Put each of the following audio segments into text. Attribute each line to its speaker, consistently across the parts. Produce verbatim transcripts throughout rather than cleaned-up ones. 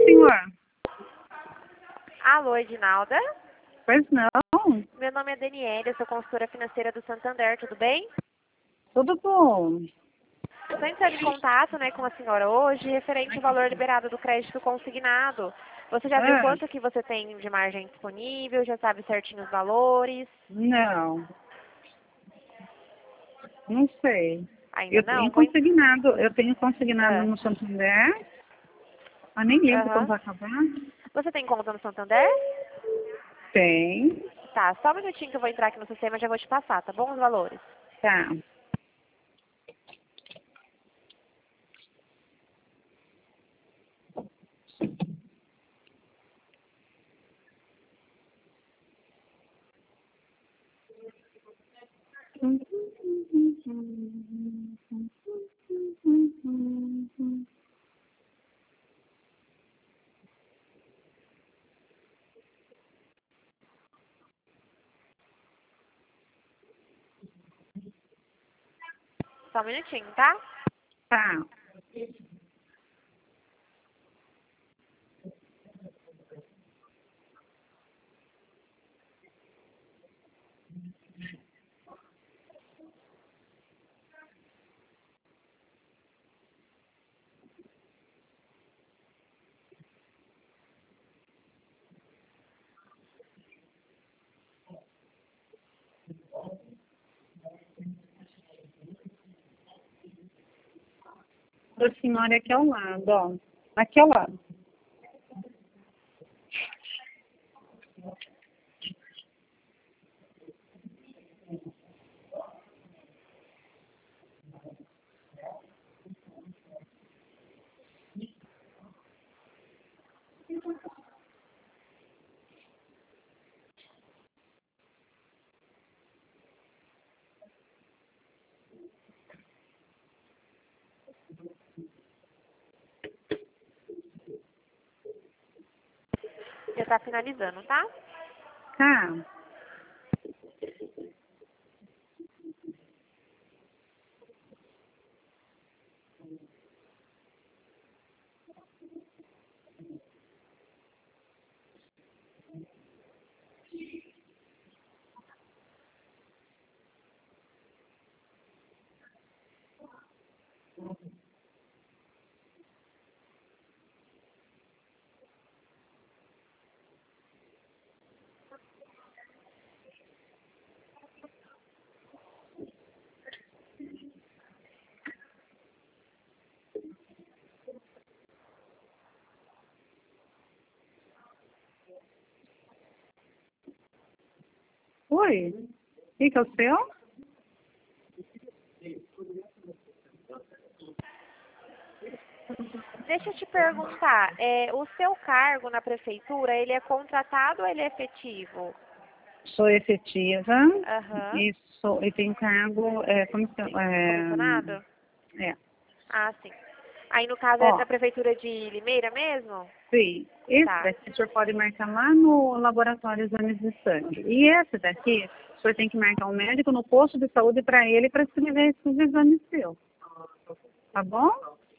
Speaker 1: senhor?
Speaker 2: Alô, Edinalda?
Speaker 1: Pois não.
Speaker 2: Meu nome é Daniela, eu sou consultora financeira do Santander, tudo bem?
Speaker 1: Tudo bom.
Speaker 2: Estou entrando em contato, né, com a senhora hoje, referente ao valor liberado do crédito consignado. Você já viu
Speaker 1: Ah,
Speaker 2: quanto que você tem de margem disponível? Já sabe certinho os valores?
Speaker 1: não. Não sei.
Speaker 2: Ainda
Speaker 1: Eu
Speaker 2: não?
Speaker 1: tenho
Speaker 2: Vou... en-
Speaker 1: consignado, eu tenho consignado
Speaker 2: Ah,
Speaker 1: no Santander, mas nem lembro quando
Speaker 2: aham.
Speaker 1: vai acabar.
Speaker 2: Você tem conta no Santander?
Speaker 1: Tem.
Speaker 2: Tá, só um minutinho que eu vou entrar aqui no sistema e já vou te passar, tá bom? Os valores.
Speaker 1: Tá.
Speaker 2: Só um minutinho, tá?
Speaker 1: Tá. A senhora aqui ao lado, ó. Aqui ao lado.
Speaker 2: Já tá finalizando, tá?
Speaker 1: Tá. Oi. O que que é o seu?
Speaker 2: Deixa eu te perguntar, é, o seu cargo na prefeitura, ele é contratado ou ele é efetivo?
Speaker 1: Sou efetiva
Speaker 2: Aham.
Speaker 1: e, sou, e tenho cargo, é, como se,
Speaker 2: Comissionado?
Speaker 1: é, é,
Speaker 2: Ah, sim. Aí, no caso, é
Speaker 1: ó,
Speaker 2: da prefeitura de Limeira mesmo?
Speaker 1: sim, esse
Speaker 2: Tá.
Speaker 1: daqui o senhor pode marcar lá no laboratório exames de sangue. E esse daqui, o senhor tem que marcar um médico no posto de saúde para ele para escrever esses exames seus. Tá bom?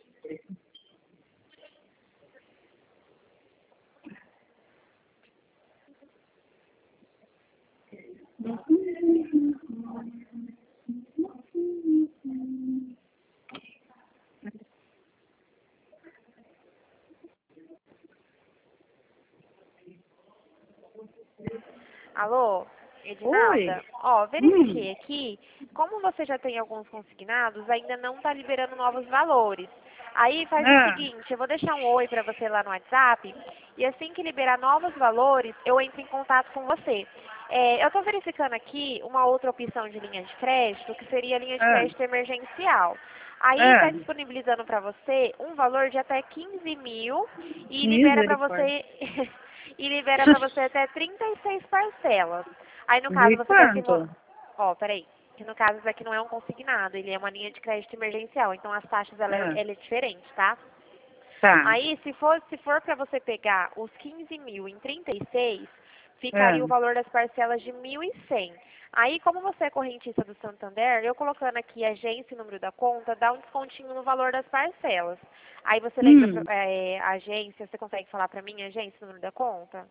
Speaker 2: Alô,
Speaker 1: Oi.
Speaker 2: Edinalda? Ó,
Speaker 1: Hum.
Speaker 2: verifiquei aqui, como você já tem alguns consignados, ainda não está liberando novos valores. Aí faz o
Speaker 1: Ah,
Speaker 2: seguinte, eu vou deixar um oi para você lá no WhatsApp, e assim que liberar novos valores, eu entro em contato com você. É, eu estou verificando aqui uma outra opção de linha de crédito, que seria a linha de
Speaker 1: ah,
Speaker 2: crédito emergencial. Aí está
Speaker 1: ah.
Speaker 2: disponibilizando para você um valor de até quinze mil e libera para
Speaker 1: Misericórdia.
Speaker 2: você e libera para você até trinta e seis parcelas. Aí no caso
Speaker 1: De
Speaker 2: você quer se mo-
Speaker 1: quanto?
Speaker 2: ó, peraí, que no caso isso aqui não é um consignado, ele é uma linha de crédito emergencial, então as taxas ela é,
Speaker 1: Ah,
Speaker 2: ela é diferente, tá?
Speaker 1: tá.
Speaker 2: Aí se for se for para você pegar os quinze mil em trinta e seis, ficaria
Speaker 1: É.
Speaker 2: o valor das parcelas de mil e cem. Aí, como você é correntista do Santander, eu colocando aqui agência e número da conta, dá um descontinho no valor das parcelas. Aí você lembra,
Speaker 1: Hum.
Speaker 2: é, a agência, você consegue falar para mim, agência e número da conta?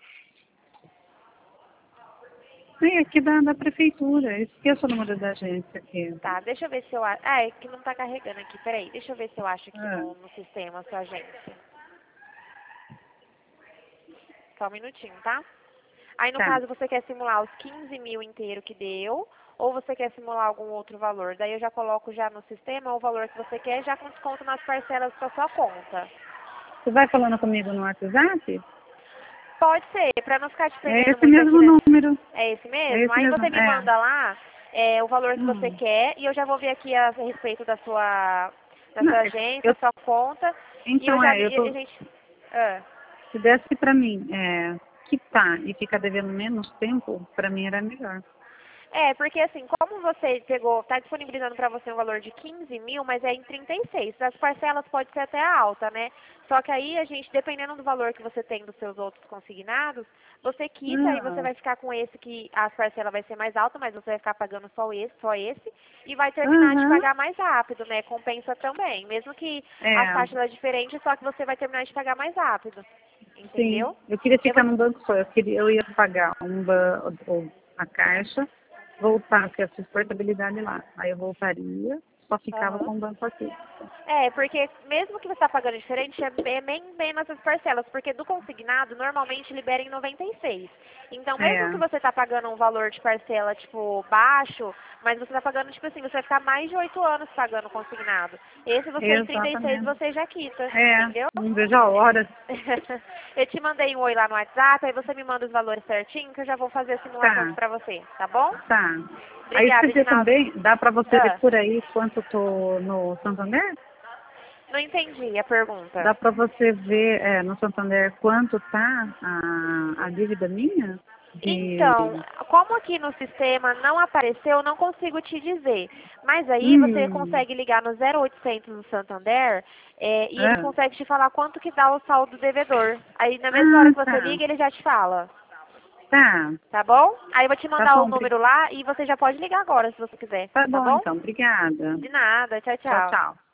Speaker 1: É aqui da, da prefeitura. Esqueça o número da agência aqui.
Speaker 2: Tá, deixa eu ver se eu acho. Ah, é que não tá carregando aqui, peraí. Deixa eu ver se eu acho aqui
Speaker 1: É.
Speaker 2: no, no sistema a sua agência. Só um minutinho, tá? Aí, no
Speaker 1: Tá.
Speaker 2: caso, você quer simular os quinze mil inteiro que deu, ou você quer simular algum outro valor? Daí eu já coloco já no sistema o valor que você quer, já com desconto nas parcelas da sua conta.
Speaker 1: Você vai falando comigo no WhatsApp?
Speaker 2: Pode ser, para não ficar te
Speaker 1: É
Speaker 2: perdendo
Speaker 1: esse
Speaker 2: muito aqui,
Speaker 1: mesmo
Speaker 2: né?
Speaker 1: número.
Speaker 2: É esse
Speaker 1: É
Speaker 2: mesmo?
Speaker 1: esse
Speaker 2: Aí
Speaker 1: mesmo.
Speaker 2: você me
Speaker 1: É.
Speaker 2: manda lá é, o valor que você
Speaker 1: Hum.
Speaker 2: quer e eu já vou ver aqui a, a respeito da sua, da
Speaker 1: Não,
Speaker 2: sua
Speaker 1: é-
Speaker 2: agência,
Speaker 1: eu,
Speaker 2: sua conta. E eu
Speaker 1: então,
Speaker 2: já
Speaker 1: é, eu
Speaker 2: vi, a
Speaker 1: tô.
Speaker 2: gente... Ah.
Speaker 1: Se desse pra mim é, quitar e ficar devendo menos tempo, pra mim era melhor.
Speaker 2: É, porque assim, como você pegou, está disponibilizando para você um valor de quinze mil, mas é em trinta e seis. As parcelas pode ser até alta, né? Só que aí a gente, dependendo do valor que você tem dos seus outros consignados, você quita e você
Speaker 1: Ah,
Speaker 2: vai ficar com esse que as parcelas vai ser mais alta, mas você vai ficar pagando só esse, só esse, e vai terminar de
Speaker 1: aham.
Speaker 2: pagar mais rápido, né? Compensa também. Mesmo que
Speaker 1: É,
Speaker 2: as taxas são diferentes, só que você vai terminar de pagar mais rápido.
Speaker 1: sim.
Speaker 2: Entendeu?
Speaker 1: Eu queria
Speaker 2: Eu
Speaker 1: ficar
Speaker 2: vou,
Speaker 1: num banco só. Eu, queria, eu ia pagar um ba, ou a caixa, voltar, ter essa portabilidade lá. Aí eu voltaria, só ficava
Speaker 2: aham.
Speaker 1: com o banco aqui.
Speaker 2: É, porque mesmo que você está pagando diferente, é bem, bem menos as parcelas, porque do consignado normalmente libera em noventa e seis. Então, mesmo que
Speaker 1: É,
Speaker 2: você está pagando um valor de parcela, tipo, baixo, mas você está pagando, tipo assim, você vai ficar mais de oito anos pagando consignado. Esse você em trinta e seis
Speaker 1: exatamente.
Speaker 2: você já quita,
Speaker 1: É,
Speaker 2: entendeu?
Speaker 1: não vejo a hora.
Speaker 2: Eu te mandei um oi lá no WhatsApp, aí você me manda os valores certinho, que eu já vou fazer a simulação
Speaker 1: Tá,
Speaker 2: para você, tá bom?
Speaker 1: tá. Aí
Speaker 2: Obrigada,
Speaker 1: você vê
Speaker 2: Edinaldo.
Speaker 1: também, dá pra você ver
Speaker 2: Ah,
Speaker 1: por aí quanto eu tô no Santander?
Speaker 2: não entendi a pergunta.
Speaker 1: Dá para você ver é, no Santander quanto tá a, a dívida minha?
Speaker 2: Então,
Speaker 1: De.
Speaker 2: como aqui no sistema não apareceu, eu não consigo te dizer. Mas aí você
Speaker 1: Hum.
Speaker 2: consegue ligar no zero oitocentos do Santander é, e eles
Speaker 1: Ah,
Speaker 2: conseguem te falar quanto que dá o saldo do devedor. Aí na mesma hora
Speaker 1: ah,
Speaker 2: que você
Speaker 1: tá.
Speaker 2: liga, ele já te fala.
Speaker 1: Tá.
Speaker 2: Tá bom? Aí eu vou te
Speaker 1: Tá
Speaker 2: mandar o
Speaker 1: bom. bri-
Speaker 2: número lá e você já pode ligar agora se você quiser.
Speaker 1: Tá
Speaker 2: Tá
Speaker 1: bom,
Speaker 2: bom?
Speaker 1: então. Obrigada.
Speaker 2: De nada. Tchau,
Speaker 1: Tchau,
Speaker 2: tchau.
Speaker 1: tchau.